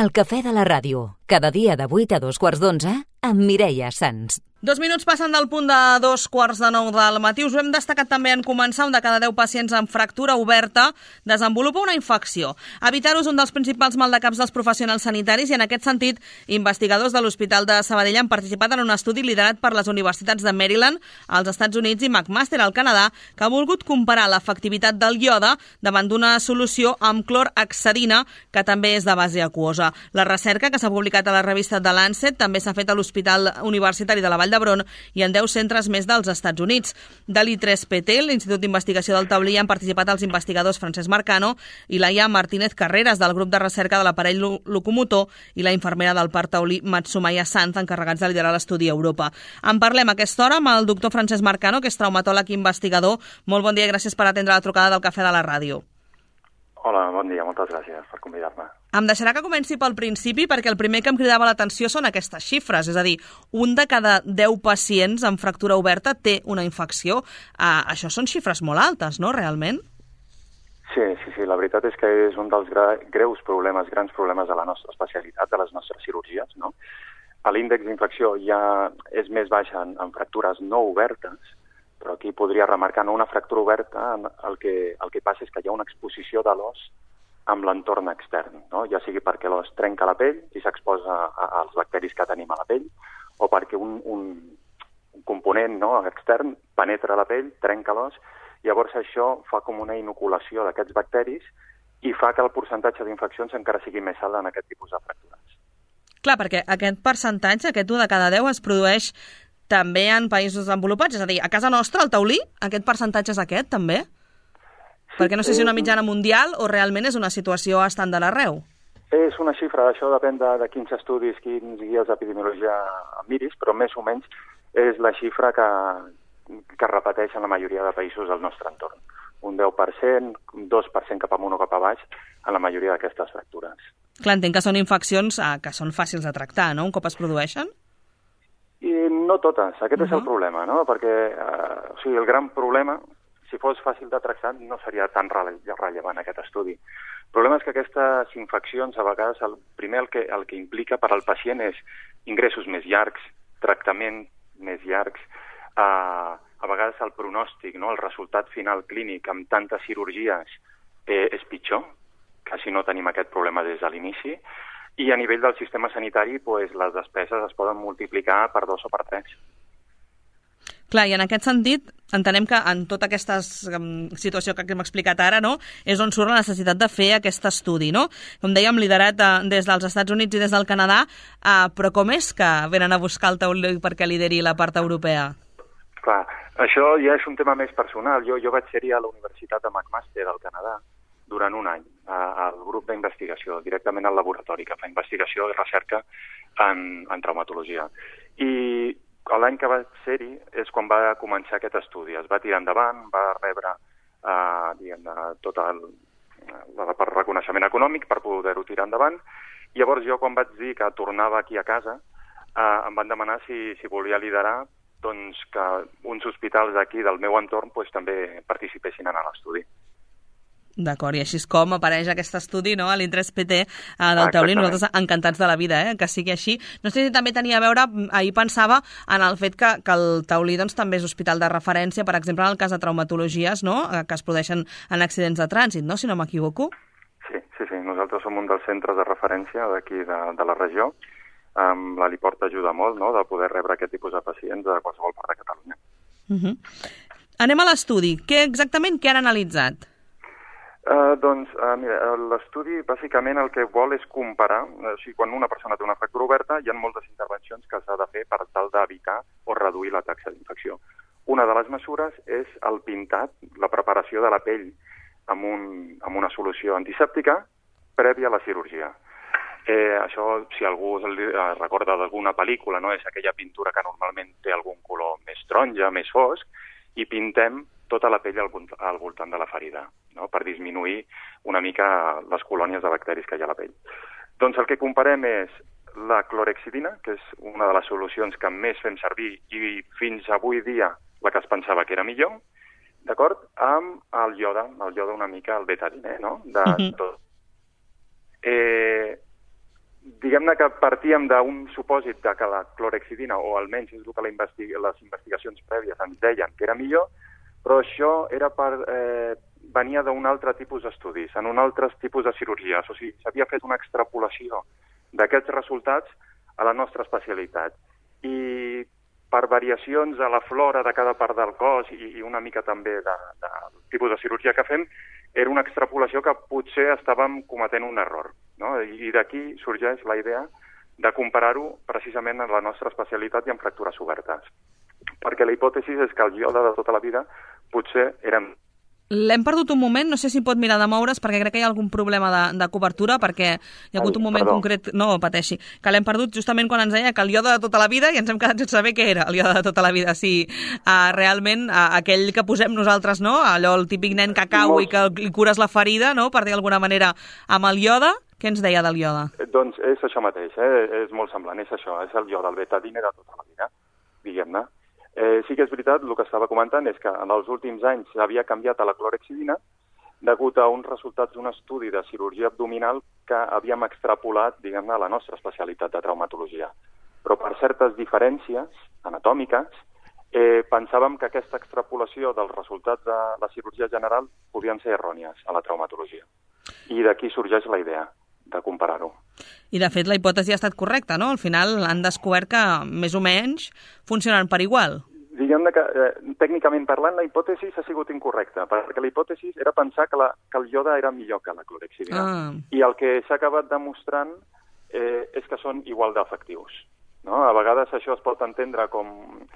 El cafè de la ràdio, cada dia de 8 a 2:15 amb Mireia Sans. 2 minuts passen del punt de 8:45 del matí. Us ho hem destacat també en començar. Un de cada 10 pacients amb fractura oberta desenvolupa una infecció. Evitar-ho és un dels principals maldecaps dels professionals sanitaris i en aquest sentit, investigadors de l'Hospital de Sabadell han participat en un estudi liderat per les universitats de Maryland, als Estats Units i McMaster, al Canadà, que ha volgut comparar l'efectivitat del iode davant d'una solució amb clorhexidina, que també és de base aquosa. La recerca, que s'ha publicat a la revista The Lancet, també s'ha fet a l'Hospital Universitari de la Vall d'Hebron i en 10 centres més dels Estats Units. De l'I3PT, l'Institut d'Investigació del Taulí, han participat els investigadors Francesc Marcano i Laia Martínez Carreras, del grup de recerca de l'aparell locomotor, i la infermera del Parc Taulí, Matsumaya Sanz, encarregats de liderar l'estudi a Europa. En parlem a aquesta hora amb el doctor Francesc Marcano, que és traumatòleg i investigador. Molt bon dia i gràcies per atendre la trucada del Cafè de la Ràdio. Hola, bon dia, moltes gràcies per convidar-me. Em deixarà que comenci pel principi, perquè el primer que em cridava l'atenció són aquestes xifres, és a dir, un de cada 10 pacients amb fractura oberta té una infecció. Això són xifres molt altes, no, realment? Sí, la veritat és que és un dels grans problemes de la nostra especialitat, de les nostres cirurgies, no? L'índex d'infecció ja és més baix en fractures no obertes, però aquí podria remarcar, no, una fractura oberta, el que passa és que hi ha una exposició de l'os amb l'entorn extern, no? Ja sigui perquè l'os trenca la pell i s'exposa als bacteris que tenim a la pell, o perquè un component, no, extern penetra la pell, trenca l'os, llavors això fa com una inoculació d'aquests bacteris i fa que el percentatge d'infeccions encara sigui més alt en aquest tipus de fractures. Clar, perquè aquest percentatge, aquest 1 de cada 10, es produeix també en països desenvolupats, és a dir, a casa nostra, al Taulí, aquest percentatge és aquest, també? Sí, perquè no sé si és una mitjana mundial o realment és una situació estàndard arreu. És una xifra, això depèn de quins estudis, quins guies d'epidemiologia miris, però més o menys és la xifra que repeteix en la majoria de països del nostre entorn. Un 10%, un 2% cap amunt o cap a baix en la majoria d'aquestes fractures. Clar, entenc que són infeccions que són fàcils de tractar, no?, un cop es produeixen? I no totes, aquest és el problema, no? Perquè el gran problema, si fos fàcil de tractar, no seria tan rellevant aquest estudi. El problema és que aquestes infeccions, a vegades, el que implica per al pacient és ingressos més llargs, tractament més llargs, a vegades el pronòstic, no? El resultat final clínic amb tantes cirurgies és pitjor, que si no tenim aquest problema des de l'inici, i a nivell del sistema sanitari les despeses es poden multiplicar per 2 o per 3. Clar, i en aquest sentit, entenem que en tota aquesta situació que hem explicat ara, no, és on surt la necessitat de fer aquest estudi, no? Com dèiem, liderat des dels Estats Units i des del Canadà, però com és que venen a buscar el Taulí perquè lideri la part europea? Clar, això ja és un tema més personal. Jo vaig ser-hi a la Universitat de McMaster, al Canadà, durant un any, al grup d'investigació, directament al laboratori, que fa investigació i recerca en traumatologia. I l'any que vaig ser-hi és quan va començar aquest estudi. Es va tirar endavant, va rebre tot el reconeixement econòmic per poder-ho tirar endavant. I llavors jo, quan vaig dir que tornava aquí a casa, em van demanar si volia liderar doncs, que uns hospitals d'aquí del meu entorn també participessin en l'estudi. D'acord, i així és com apareix aquest estudi, no?, a l'I3PT del Taulí. Nosaltres encantats de la vida, que sigui així. No sé si també tenia a veure, ahir pensava en el fet que el Taulí també és hospital de referència, per exemple, en el cas de traumatologies, no?, que es produeixen en accidents de trànsit, no?, si no m'equivoco. Sí. Nosaltres som un dels centres de referència d'aquí de la regió. L'heliport ajuda molt, no?, de poder rebre aquest tipus de pacients de qualsevol part de Catalunya. Anem a l'estudi. Què han analitzat? Mira, l'estudi bàsicament el que vol és comparar, quan una persona té una fractura oberta hi ha moltes intervencions que s'ha de fer per tal d'evitar o reduir la taxa d'infecció. Una de les mesures és el pintat, la preparació de la pell amb una solució antisèptica prèvia a la cirurgia. Això, si algú recorda d'alguna pel·lícula, no, és aquella pintura que normalment té algun color més taronja, més fosc, i pintem tota la pell al voltant de la ferida, no?, per disminuir una mica les colònies de bacteris que hi ha a la pell. Doncs el que comparem és la clorhexidina, que és una de les solucions que més fem servir i fins avui dia la que es pensava que era millor, d'acord, amb el iode una mica, el betadine, no?, de tot. diguem-ne que partíem d'un supòsit de que la clorhexidina, o almenys és el que les investigacions prèvies ens deien que era millor, però això era venia d'un altre tipus d'estudis, en un altre tipus de cirurgies. O sigui, s'havia fet una extrapolació d'aquests resultats a la nostra especialitat. I per variacions a la flora de cada part del cos i una mica també del tipus de cirurgia que fem, era una extrapolació que potser estàvem cometent un error, no? I d'aquí sorgeix la idea de comparar-ho precisament en la nostra especialitat i en fractures obertes. Perquè la hipòtesi és que el iode de tota la vida potser érem... L'hem perdut un moment, no sé si pot mirar de moure's perquè crec que hi ha algun problema de cobertura perquè hi ha hagut un moment concret, no pateixi, que l'hem perdut justament quan ens deia que el iode de tota la vida i ens hem quedat sense saber què era el iode de tota la vida. Si realment aquell que posem nosaltres, no? Allò, el típic nen que cau i que li cures la ferida, no? Per dir d'alguna manera, amb el iode, què ens deia del iode? Doncs és això mateix, és molt semblant, és això, és el iode, el betadine de tota la vida, diguem-ne. Sí que és veritat, el que estava comentant és que en els últims anys s'havia canviat a la clorhexidina degut a uns resultats d'un estudi de cirurgia abdominal que havíem extrapolat, diguem-ne, a la nostra especialitat de traumatologia. Però per certes diferències anatòmiques pensàvem que aquesta extrapolació dels resultats de la cirurgia general podien ser errònies a la traumatologia. I d'aquí sorgeix la idea de comparar-ho. I, de fet, la hipòtesi ha estat correcta, no? Al final han descobert que, més o menys, funcionen per igual. Diguem-ne que, tècnicament parlant, la hipòtesi ha sigut incorrecta, perquè la hipòtesi era pensar que el iode era millor que la clorhexidina. I el que s'ha acabat demostrant és que són igual d'efectius, no? A vegades això es pot entendre com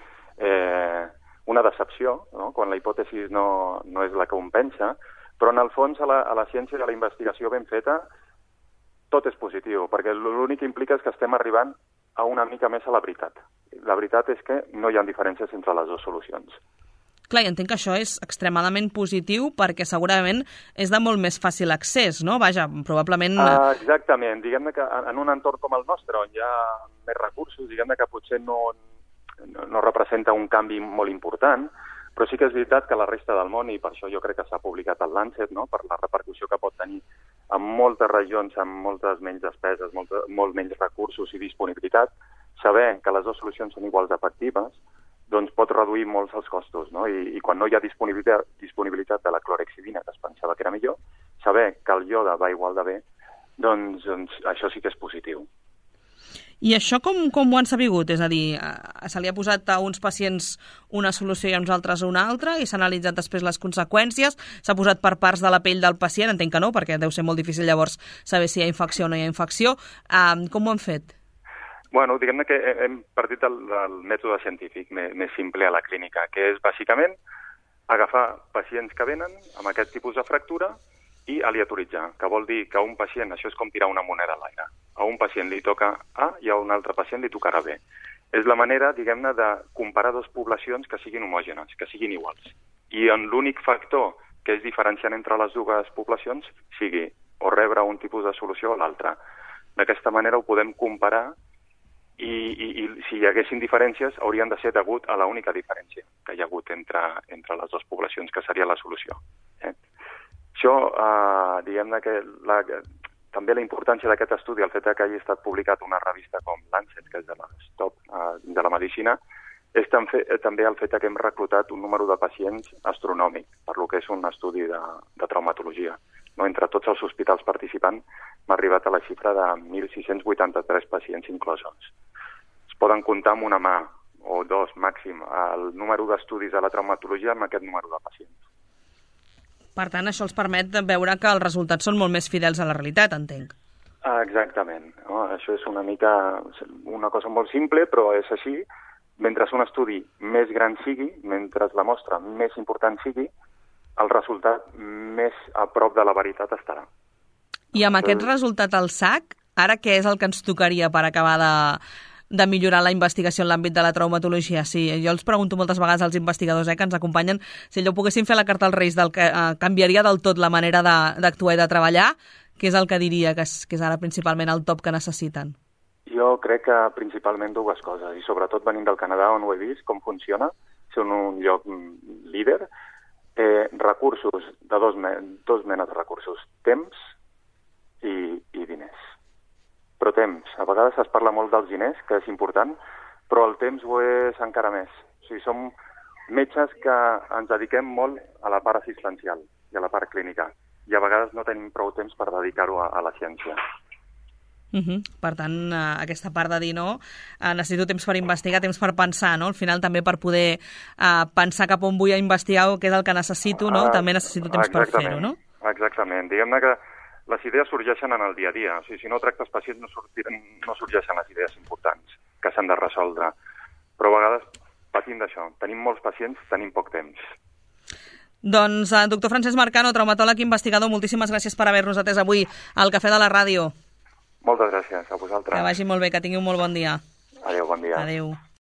una decepció, no? Quan la hipòtesi no és la que un pensa, però en el fons a la ciència i a la investigació ben feta tot és positiu, perquè l'únic que implica és que estem arribant a una mica més a la veritat. La veritat és que no hi ha diferències entre les dues solucions. Clar, i entenc que això és extremadament positiu perquè segurament és de molt més fàcil accés, no? Vaja, probablement... Exactament. Diguem-ne que en un entorn com el nostre, on hi ha més recursos, diguem-ne que potser no representa un canvi molt important, però sí que és veritat que la resta del món, i per això jo crec que s'ha publicat al Lancet, no? Per la repercussió que pot tenir en moltes regions, amb moltes menys despeses, molt menys recursos i disponibilitat, saber que les dues solucions són iguals d'efectives, doncs pot reduir molts els costos, no? I quan no hi ha disponibilitat de la clorhexidina, que es pensava que era millor, saber que el iode va igual de bé, doncs això sí que és positiu. I això com ho han sabut? És a dir, se li ha posat a uns pacients una solució i a uns altres una altra i s'ha analitzat després les conseqüències, s'ha posat per parts de la pell del pacient, entenc que no, perquè deu ser molt difícil llavors saber si hi ha infecció o no hi ha infecció. Com ho han fet? Bueno, diguem-ne que hem partit del mètode científic més simple a la clínica, que és bàsicament agafar pacients que venen amb aquest tipus de fractura i aleatoritzar, que vol dir que a un pacient, això és com tirar una moneda a l'aire, a un pacient li toca A i a un altre pacient li tocarà B. És la manera, diguem-ne, de comparar dues poblacions que siguin homògenes, que siguin iguals. I en l'únic factor que és diferenciant entre les dues poblacions sigui o rebre un tipus de solució o l'altre. D'aquesta manera ho podem comparar i si hi haguessin diferències haurien de ser degut a l'única diferència que hi ha hagut entre les dues poblacions, que seria la solució. Això, diguem-ne que també la importància d'aquest estudi, el fet que hagi estat publicat una revista com Lancet, que és de les top de la medicina, és també el fet que hem reclutat un número de pacients astronòmic, per lo que és un estudi de traumatologia. No? Entre tots els hospitals participants m'ha arribat a la xifra de 1.683 pacients inclosos. Es poden comptar amb una mà o dos màxim el número d'estudis de la traumatologia amb aquest número de pacients. Per tant, això els permet veure que els resultats són molt més fidels a la realitat, entenc. Exactament. No? Això és una cosa molt simple, però és així. Mentre un estudi més gran sigui, mentre la mostra més important sigui, el resultat més a prop de la veritat estarà. I amb aquest resultat al sac, ara què és el que ens tocaria per acabar de millorar la investigació en l'àmbit de la traumatologia? Sí, jo els pregunto moltes vegades als investigadors que ens acompanyen si allò poguessin fer la carta als Reis del que canviaria del tot la manera d'actuar i de treballar, què és el que diria que és ara principalment el top que necessiten? Jo crec que principalment dues coses, i sobretot venint del Canadà, on ho he vist, com funciona, són un lloc líder, recursos dos menes de recursos, temps i diners. però temps. A vegades es parla molt dels diners, que és important, però el temps ho és encara més. O sigui, som metges que ens dediquem molt a la part assistencial i a la part clínica, i a vegades no tenim prou temps per dedicar-ho a la ciència. Per tant, aquesta part de dir no, necessito temps per investigar, temps per pensar, no? Al final també per poder pensar cap on vull investigar o què és el que necessito, no? També necessito temps per fer-ho, no? Exactament. Diguem-ne que les idees sorgeixen en el dia a dia. O sigui, si no tractes pacients no sorgeixen les idees importants que s'han de resoldre. Però a vegades patim d'això. Tenim molts pacients, tenim poc temps. Doncs, doctor Francesc Marcano, traumatòleg i investigador, moltíssimes gràcies per haver-nos atès avui al Cafè de la Ràdio. Moltes gràcies a vosaltres. Que vagi molt bé, que tingui un molt bon dia. Adéu, bon dia. Adéu.